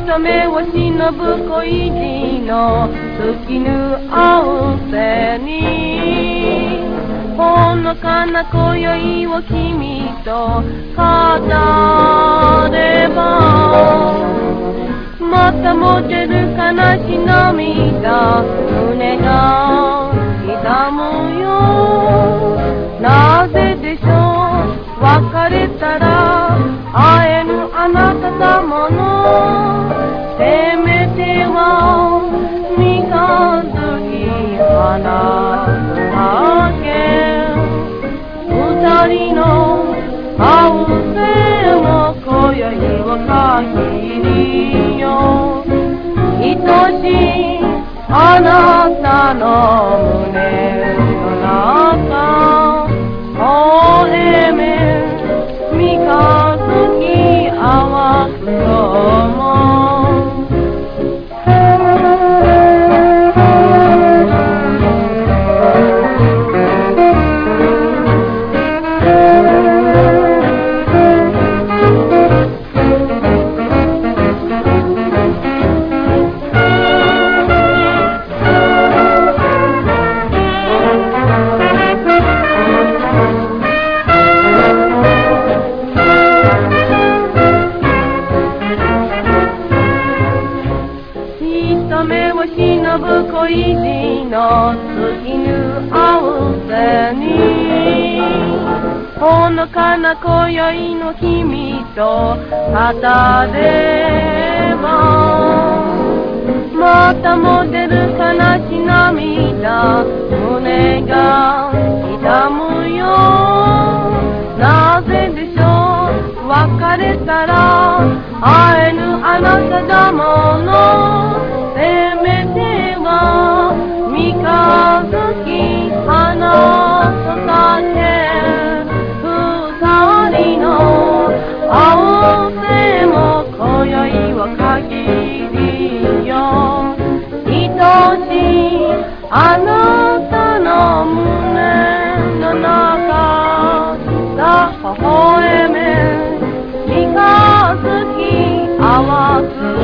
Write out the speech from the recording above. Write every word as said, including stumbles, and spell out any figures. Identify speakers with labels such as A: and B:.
A: 人目を忍ぶ恋路の尽きぬ青瀬にほのかな今宵を君と語ればまたも出る悲し涙胸が痛むよなぜでしょう別れたら会えぬあなた様のせめては三日月花だけ二人の青瀬も今宵を限りよ愛しいあなたの胸の中微笑め三日月淡くとも目を忍ぶ恋路の尽きぬ青瀬にほのかな今宵の君と語ればまたも出る悲し涙胸が痛むよなぜでしょう別れたら会えぬあなただものせめては三日月花と竹二人の青瀬も今宵を限りよ愛しいあなたの胸の中さ微笑め三日月淡く